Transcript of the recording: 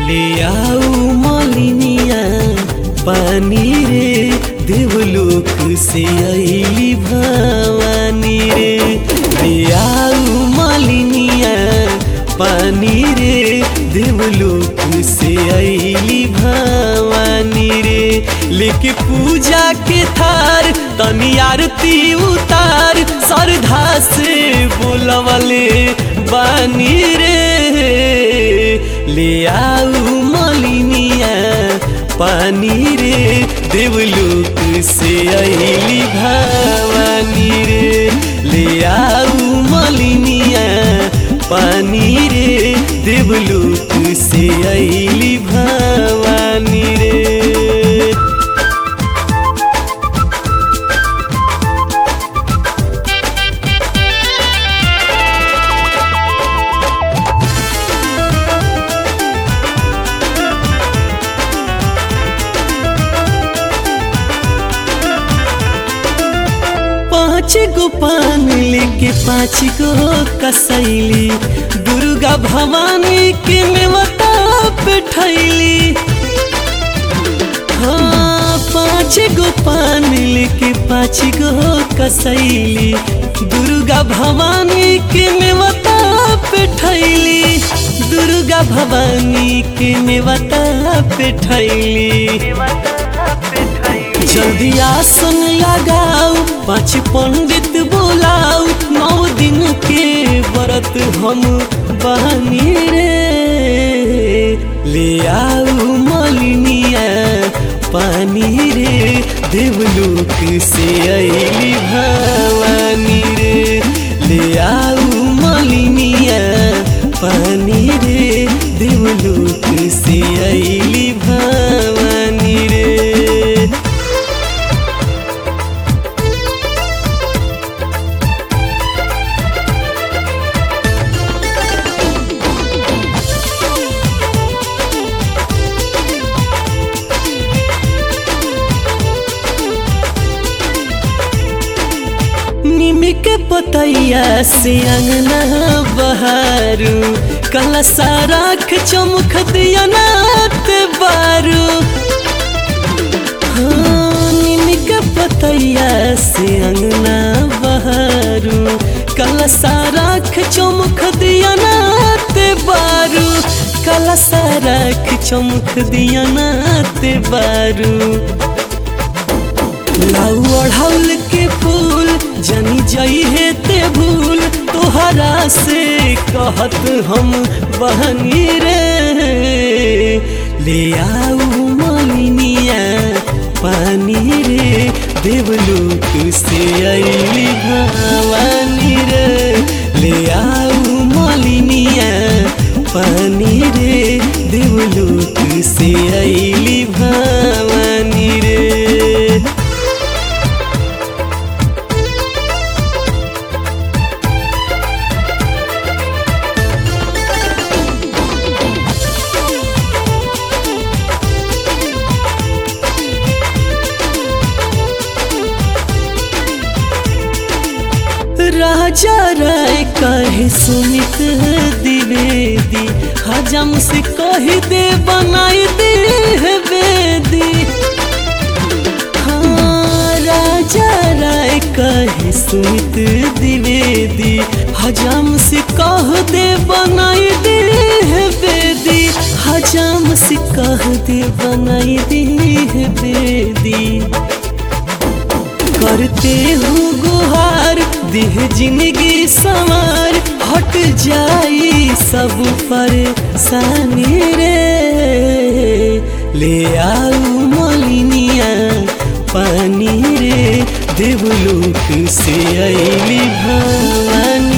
ले आओ मलिनिया पानी रे देवलोक से आईली भवानी रे। ले आओ मलिनिया पानी रे देवलोक से आईली भवानी रे। लेके पूजा के थार तनी आरती उतार श्रद्धा से बोलवले बानी रे। ले आओ मलिनिया पानी रे देवलोक से आईली भवानी रे। ले आओ मलिनिया पानी रे देवलोक से आईली भवानी रे। पाँच गो पान लेके 5 गो कसैली दुर्गा भवानी के मेवता पे ठैली। हाँ 5 गो पान लेके 5 गो कसैली दुर्गा भवानी के मेवता पे ठैली। दुर्गा भवानी के मेवता पे ठैली। जल्दी आसन लगाओ 5 पंडित बुलाओ 9 दिन के व्रत हम बहानी रे। ले आओ मलिनिया पानी रे देवलोक से आईली भवानी रे। ले आओ मलिनिया पानी रे देवलोक से आईली भवानी रे। निमी के पतैया से अंगना बहारू कलशा राख चमक दिया नात बारू। हाँ निमी के पतैया से अंगना बहारू कलशा राख चमक दिया नात बारू। कलशा राख चमक दिया नात बारू। लाऊ अढ़ौल के फूल जनी जई है ते भूल तोहरा से कहत हम बहनी रे। ले आओ मलिनिया पानी रे देवलोक से आईली भवानी रे। ले आओ मलिनिया पानी रे देवलोक से आईली भवानी रे। राजा राय कहे सुमित द्विवेदी हजम से कही दे बनाई दे बेदी। हाँ राजा राय कहे सुमित द्विवेदी हजम से कह दे बनाई दे बेदी। हजम से कह दे बनाई दे बेदी। करते हूँ गुहार देह जिंदगी संवार हट जाई सब परेशानी रे। ले आओ मलिनिया पानी रे देवलोक से आईली भवानी